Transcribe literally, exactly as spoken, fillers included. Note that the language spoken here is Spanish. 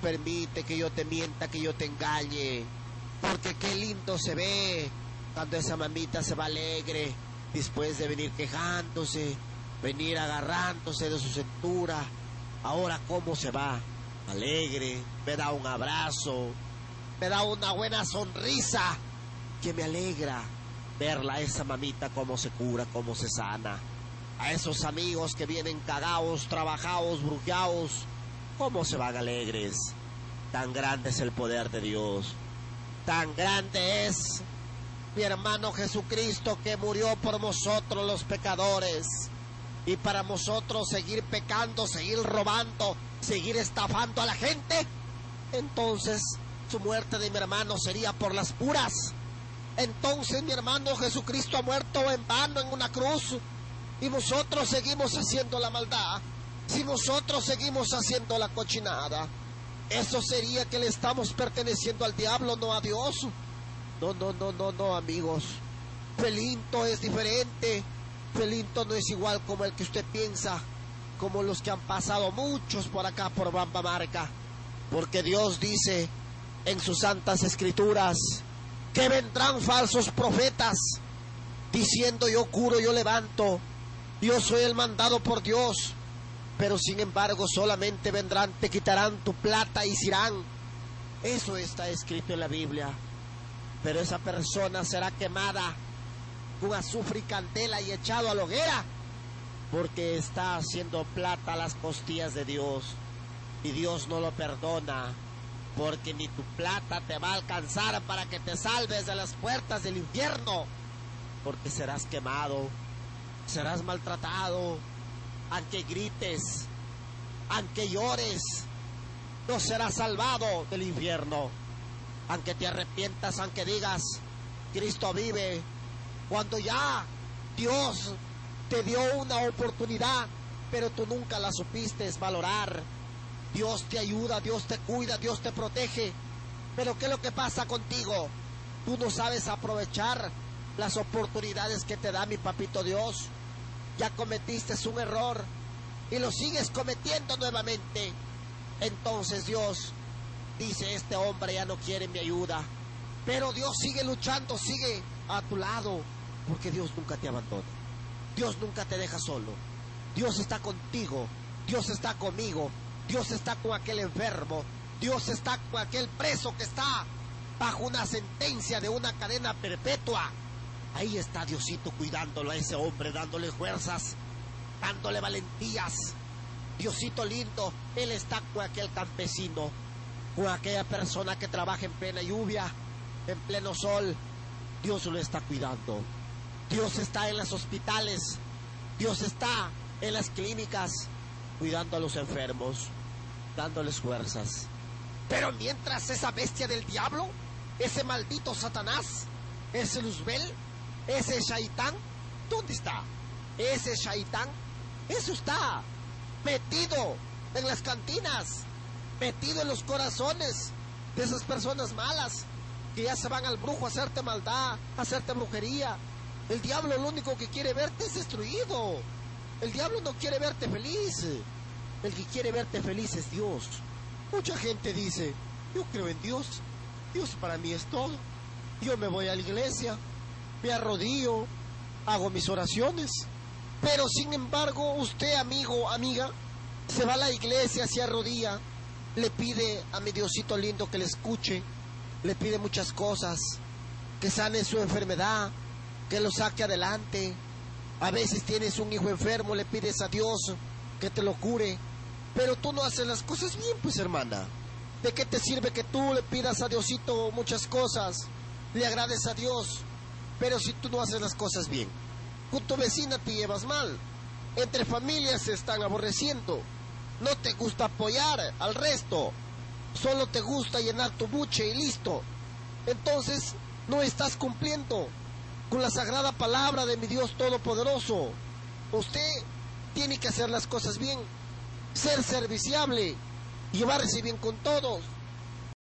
permite que yo te mienta, que yo te engañe. Porque qué lindo se ve cuando esa mamita se va alegre, después de venir quejándose, venir agarrándose de su cintura. Ahora cómo se va, alegre, me da un abrazo, me da una buena sonrisa, que me alegra verla a esa mamita cómo se cura, cómo se sana. A esos amigos que vienen cagados, trabajados, brujeados, cómo se van alegres. Tan grande es el poder de Dios. Tan grande es mi hermano Jesucristo, que murió por nosotros los pecadores. Y para nosotros seguir pecando, seguir robando, seguir estafando a la gente, entonces su muerte de mi hermano sería por las puras. Entonces mi hermano Jesucristo ha muerto en vano en una cruz, y nosotros seguimos haciendo la maldad, si nosotros seguimos haciendo la cochinada. Eso sería que le estamos perteneciendo al diablo, no a Dios. No, no, no, no, no, amigos. Felinto es diferente. Felinto no es igual como el que usted piensa, como los que han pasado muchos por acá, por Bambamarca. Porque Dios dice en sus santas escrituras que vendrán falsos profetas diciendo: yo curo, yo levanto, yo soy el mandado por Dios. Pero sin embargo solamente vendrán, te quitarán tu plata y se irán. Eso está escrito en la Biblia. Pero esa persona será quemada con azufre y candela y echado a la hoguera, porque está haciendo plata a las costillas de Dios. Y Dios no lo perdona, porque ni tu plata te va a alcanzar para que te salves de las puertas del infierno, porque serás quemado, serás maltratado. Aunque grites, aunque llores, no serás salvado del infierno. Aunque te arrepientas, aunque digas: Cristo vive, cuando ya Dios te dio una oportunidad, pero tú nunca la supiste valorar. Dios te ayuda, Dios te cuida, Dios te protege. Pero ¿qué es lo que pasa contigo? Tú no sabes aprovechar las oportunidades que te da mi papito Dios. Ya cometiste un error y lo sigues cometiendo nuevamente. Entonces Dios dice: este hombre ya no quiere mi ayuda. Pero Dios sigue luchando, sigue a tu lado, porque Dios nunca te abandona. Dios nunca te deja solo. Dios está contigo, Dios está conmigo, Dios está con aquel enfermo, Dios está con aquel preso que está bajo una sentencia de una cadena perpetua. Ahí está Diosito cuidándolo a ese hombre, dándole fuerzas, dándole valentías. Diosito lindo, Él está con aquel campesino, con aquella persona que trabaja en plena lluvia, en pleno sol. Dios lo está cuidando. Dios está en los hospitales, Dios está en las clínicas, cuidando a los enfermos, dándoles fuerzas. Pero mientras esa bestia del diablo, ese maldito Satanás, ese Luzbel, ese Shaitán, ¿dónde está? Ese Shaitán, eso está metido en las cantinas, metido en los corazones de esas personas malas que ya se van al brujo a hacerte maldad, a hacerte brujería. El diablo lo único que quiere verte es destruido. El diablo no quiere verte feliz. El que quiere verte feliz es Dios. Mucha gente dice: yo creo en Dios, Dios para mí es todo. Yo me voy a la iglesia, me arrodillo, hago mis oraciones. Pero sin embargo, usted, amigo, amiga, se va a la iglesia, se arrodilla, le pide a mi Diosito lindo que le escuche, le pide muchas cosas, que sane su enfermedad, que lo saque adelante. A veces tienes un hijo enfermo, le pides a Dios que te lo cure, pero tú no haces las cosas bien, pues, hermana. ¿De qué te sirve que tú le pidas a Diosito muchas cosas, le agrades a Dios, pero si tú no haces las cosas bien? Con tu vecina te llevas mal, entre familias se están aborreciendo, no te gusta apoyar al resto, solo te gusta llenar tu buche y listo. Entonces no estás cumpliendo con la sagrada palabra de mi Dios Todopoderoso. Usted tiene que hacer las cosas bien, ser serviciable, llevarse bien con todos.